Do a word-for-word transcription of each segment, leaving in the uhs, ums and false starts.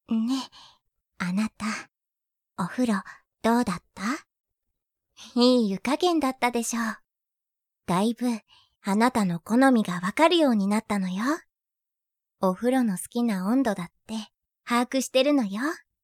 ねえ、あなた、お風呂どうだった？いい湯加減だったでしょう。だいぶあなたの好みがわかるようになったのよ。お風呂の好きな温度だって把握してるのよ。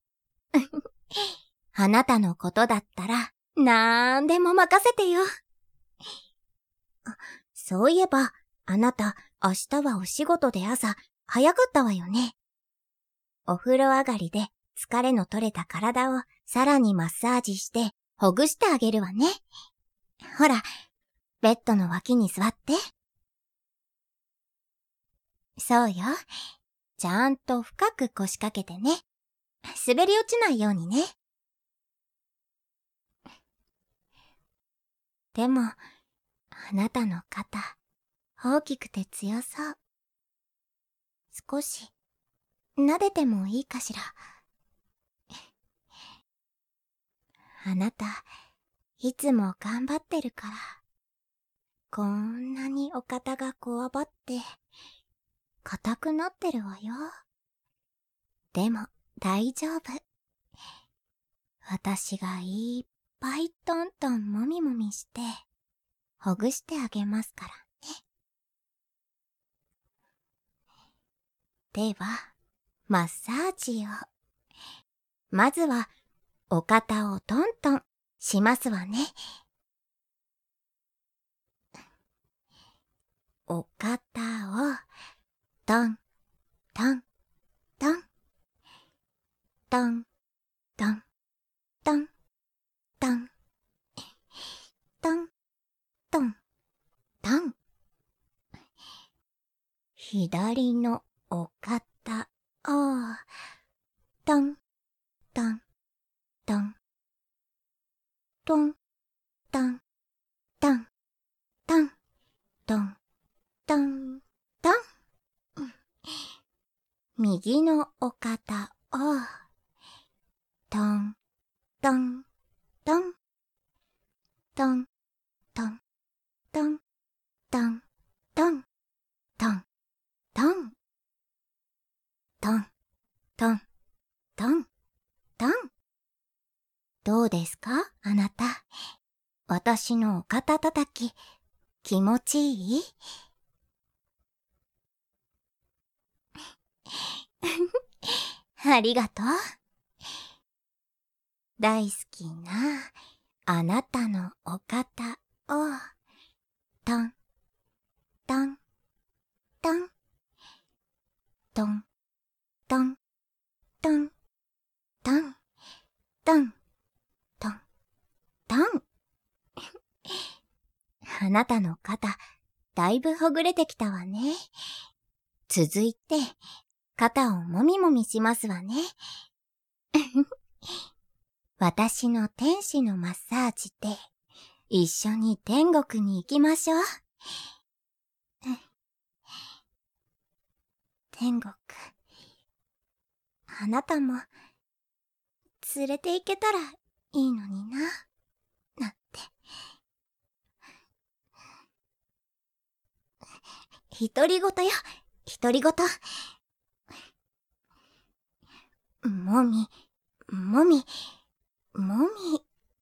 あなたのことだったらなんでも任せてよ。あ、そういえばあなた明日はお仕事で朝早かったわよね。お風呂上がりで疲れの取れた体をさらにマッサージしてほぐしてあげるわね。ほら、ベッドの脇に座って。そうよ。ちゃんと深く腰掛けてね。滑り落ちないようにね。でも、あなたの肩、大きくて強そう。少し、撫でてもいいかしら。あなた、いつも頑張ってるから。こんなにお肩がこわばって、硬くなってるわよ。でも、大丈夫。私がいっぱいトントンもみもみして、ほぐしてあげますからね。では、マッサージを。まずは、お肩をトントンしますわね。お肩を、トン、トン、トン、トン、トン、トン、トン、トン、トン、トン。左のお肩を、トン、トン、トン、トン、トン、トン、トン、トン、トン、トン。右のお肩を、トン、トン、トン、トン、トン、トン、トン、トン、トン、トン、トン、トン、トン、トン。どうですか、あなた。私のお肩たたき、気持ちいい？ありがとう。大好きな、あなたのお肩を、トン、トン、トン、トン、トン、トン、トン、トン、トン、トン。あなたの肩、だいぶほぐれてきたわね。続いて、肩をもみもみしますわね。私の天使のマッサージで、一緒に天国に行きましょう。天国、あなたも、連れて行けたらいいのにな、なんて。独り言よ、独り言。もみ、もみ、もみ、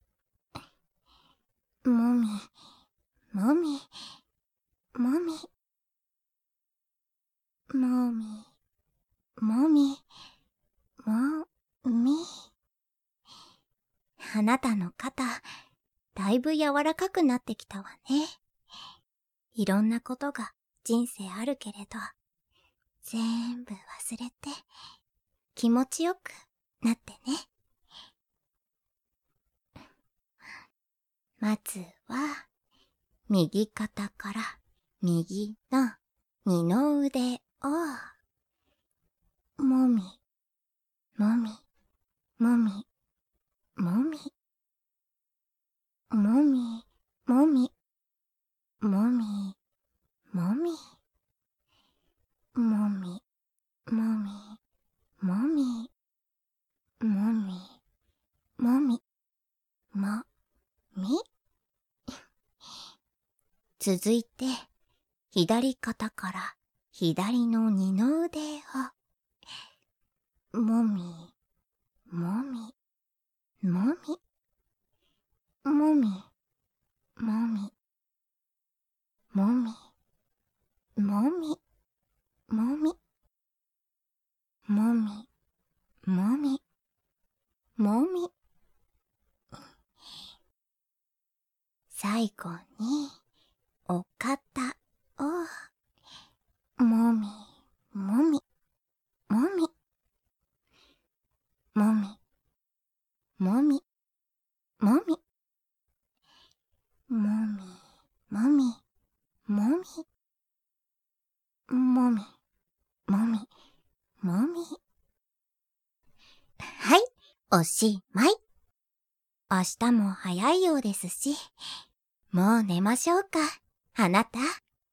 もみ、もみ、もみ、もみ、もみ、もみ。あなたの肩、だいぶ柔らかくなってきたわね。いろんなことが人生あるけれど、全部忘れて、気持ちよくなってね。まずは、右肩から右の二の腕を、もみ、もみ、もみ、もみ、もみ、もみ、もみ、もみ、もみ、もみ、もみ、もみ、もみ、もみ。続いて、左肩から左の二の腕を、 もみ、もみ、もみ、もみ、もみ、もみ、もみ、もみ、もみ、もみ、もみ。最後に、お肩を、もみ、もみ、もみ、もみ、もみ、もみ、もみ、もみ、もみ、もみ、もみ、もみ。はい、おしまい。明日も早いようですし、もう寝ましょうか、あなた。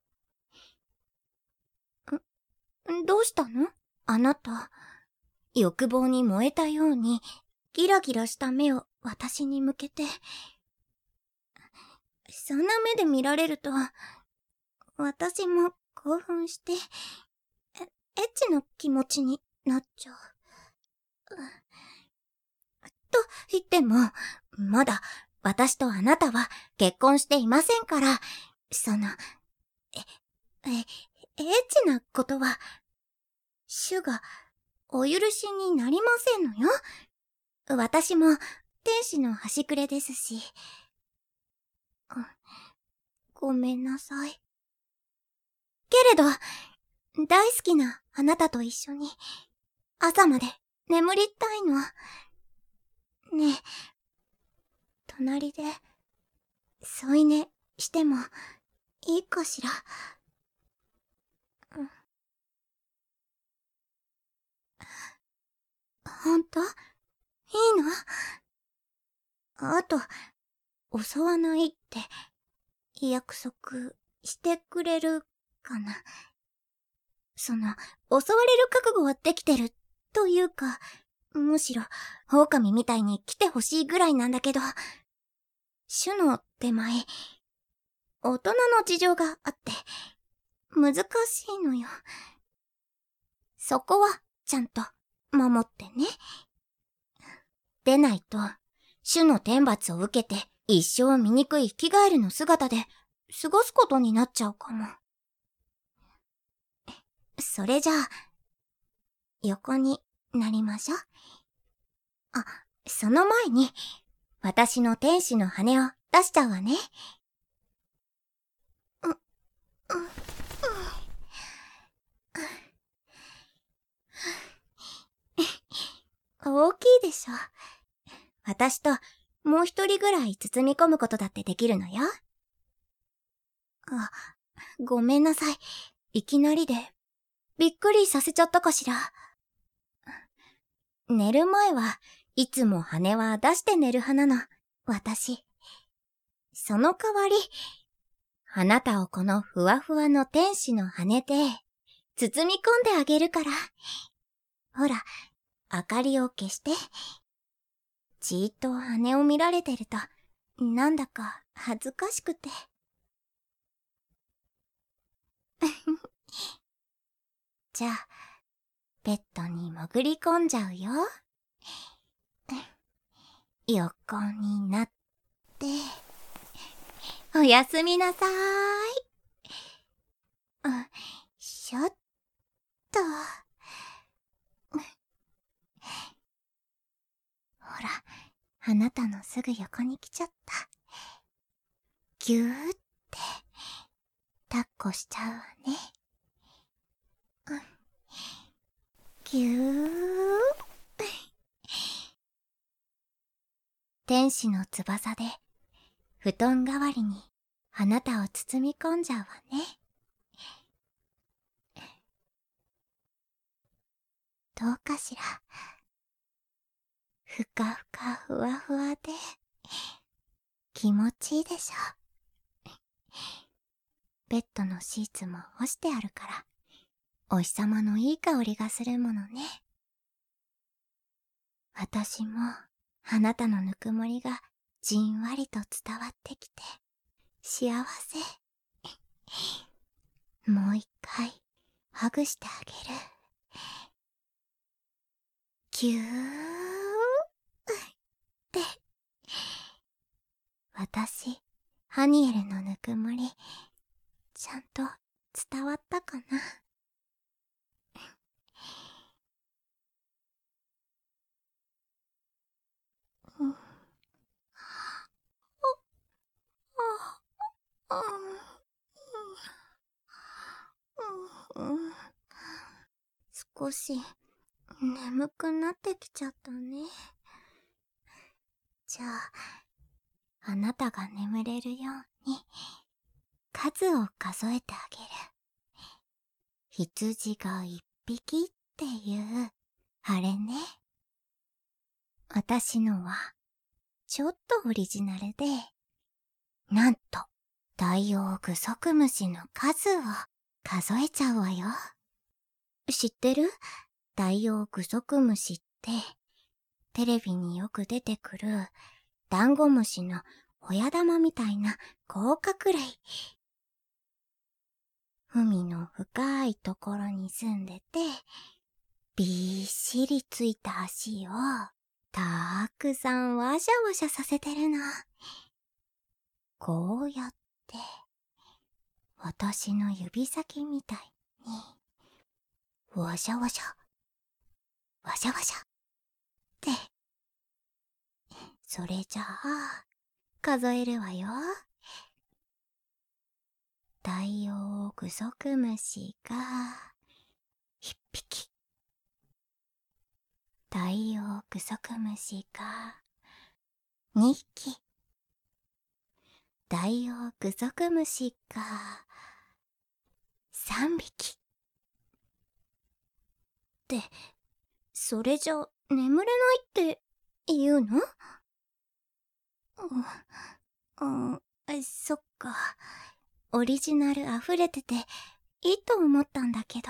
ん、どうしたの？あなた、欲望に燃えたように、ギラギラした目を私に向けて。そんな目で見られると、私も興奮して、エッチな気持ちになっちゃう。と言っても、まだ私とあなたは結婚していませんから、その、え、え、エッチなことは、主がお許しになりませんのよ。私も天使の端くれですし。ごめんなさい。けれど、大好きなあなたと一緒に、朝まで眠りたいの。ねえ、隣で、添い寝してもいいかしら。うん、ほんと？いいの？あと、襲わないって約束してくれるかな。その、襲われる覚悟はできてるというか、むしろ狼みたいに来てほしいぐらいなんだけど、主の手前、大人の事情があって難しいのよ。そこはちゃんと守ってね。でないと、主の天罰を受けて一生醜い生きガエルの姿で過ごすことになっちゃうかも。それじゃあ、横になりましょう。あ、その前に、私の天使の羽を出しちゃうわね。う、う、う、大きいでしょ。私ともう一人ぐらい包み込むことだってできるのよ。あ、ごめんなさい。いきなりで、びっくりさせちゃったかしら。寝る前はいつも羽は出して寝る派なの、私。その代わり、あなたをこのふわふわの天使の羽で、包み込んであげるから。ほら、明かりを消して。じーっと羽を見られてると、なんだか恥ずかしくて。じゃあ、ベッドに潜り込んじゃうよ。横になって、おやすみなさーい。うん、しょっと。ほら、あなたのすぐ横に来ちゃった。ぎゅーって、抱っこしちゃうわね。うん、ぎゅー。天使の翼で、布団代わりに、あなたを包み込んじゃうわね。どうかしら。ふかふかふわふわで、気持ちいいでしょ。ベッドのシーツも干してあるから、お日様のいい香りがするものね。私も、あなたのぬくもりがじんわりと伝わってきて、幸せ。もう一回、ハグしてあげる。 ぎゅーって。私、ハニエルのぬくもり、ちゃんと伝わったかな。うん。あ、あ、うん、うん、少し眠くなってきちゃったね。じゃあ、あなたが眠れるように数を数えてあげる。羊が一匹っていう、あれね。私のは、ちょっとオリジナルで、なんと、ダイオウグソクムシの数を数えちゃうわよ。知ってる？ダイオウグソクムシって、テレビによく出てくる、ダンゴムシの親玉みたいな甲殻類。海の深いところに住んでて、びっしりついた足を、たくさんわしゃわしゃさせてるの。こうやって、私の指先みたいに、わしゃわしゃ、わしゃわしゃって。それじゃあ、数えるわよ。ダイオウグソクムシが、一匹。ダイオウグソクムシが、二匹。ダイオウグソクムシが、三匹。って、それじゃ眠れないって言うの？うん、うん、そっか。オリジナル溢れてていいと思ったんだけ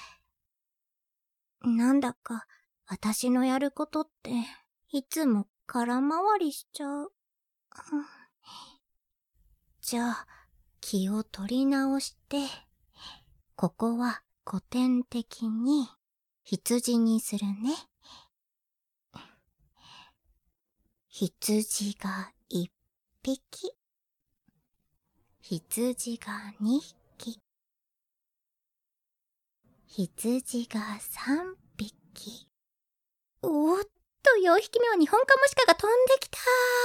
ど。なんだか私のやることっていつも空回りしちゃう。じゃあ気を取り直して、ここは古典的に羊にするね。羊が一匹。羊が二匹。羊が三匹。おーっと、よんひきめはニホンカモシカが飛んできた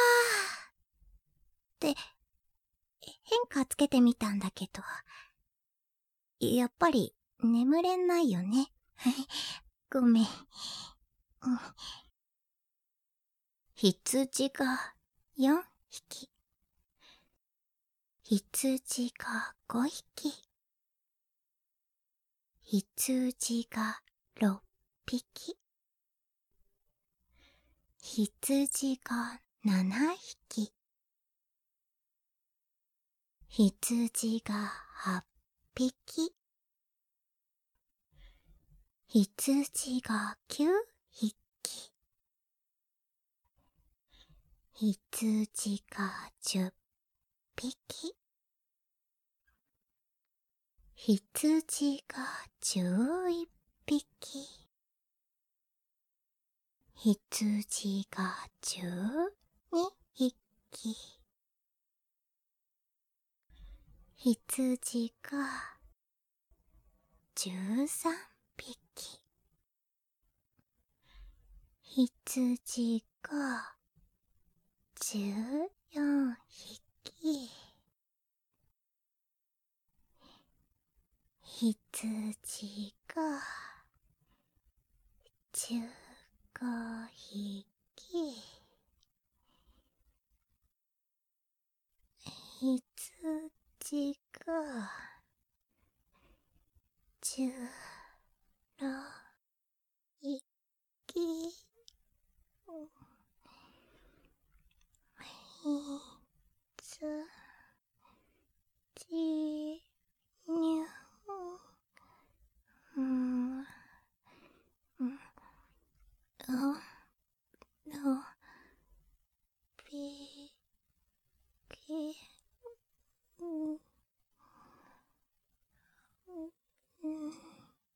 ーって、変化つけてみたんだけど、やっぱり眠れないよね。ごめん。羊がよんひき。羊がごひき。羊がろっぴき。羊がななひき。羊がはっぴき。羊がきゅうひき。羊がじゅっぴき。羊がじゅういっぴき。羊がじゅうにひき。羊がじゅうさんぴき。羊がじゅうよんひき。羊がじゅうごひき。羊がじゅうろっぴき。羊にゅうん、うん、あ、の、ぴ、き、うん、うん。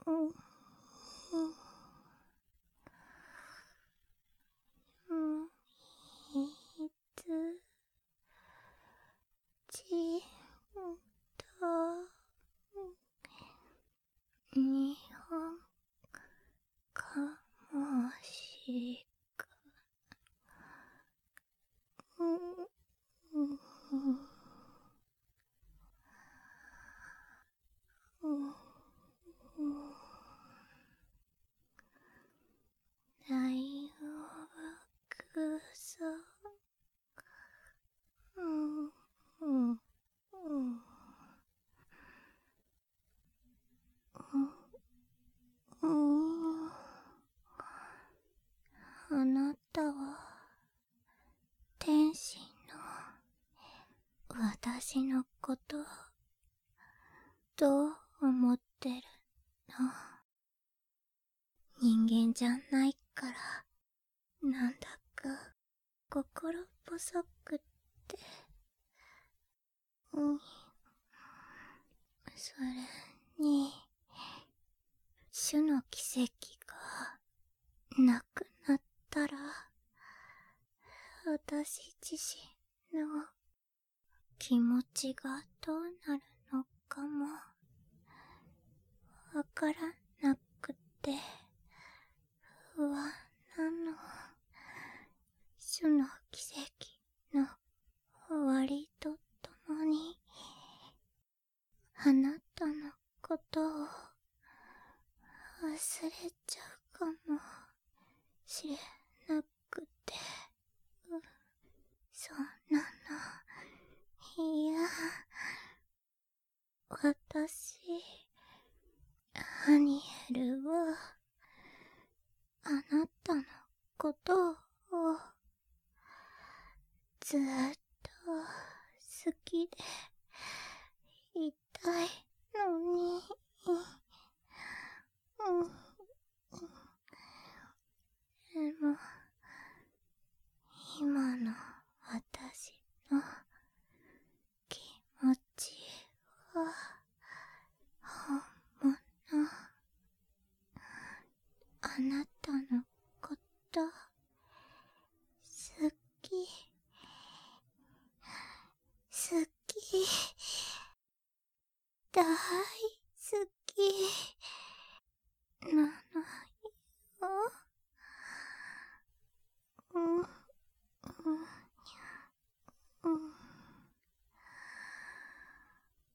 うんうんいつちと日本かもしかうんうんうん大学さうんうんうんうんあなたは天使の私のことどう思ってるの？人間じゃないからなんだか心細くってうんそれに種の奇跡がなくなったら私自身の気持ちがどうなるのかもわからなくて不安なの。種の奇跡の終わりとともにあなたのことを忘れちゃうかもしれなくてうそんなのいや私アニエルはあなたのことをずっと好きでいたいのにうん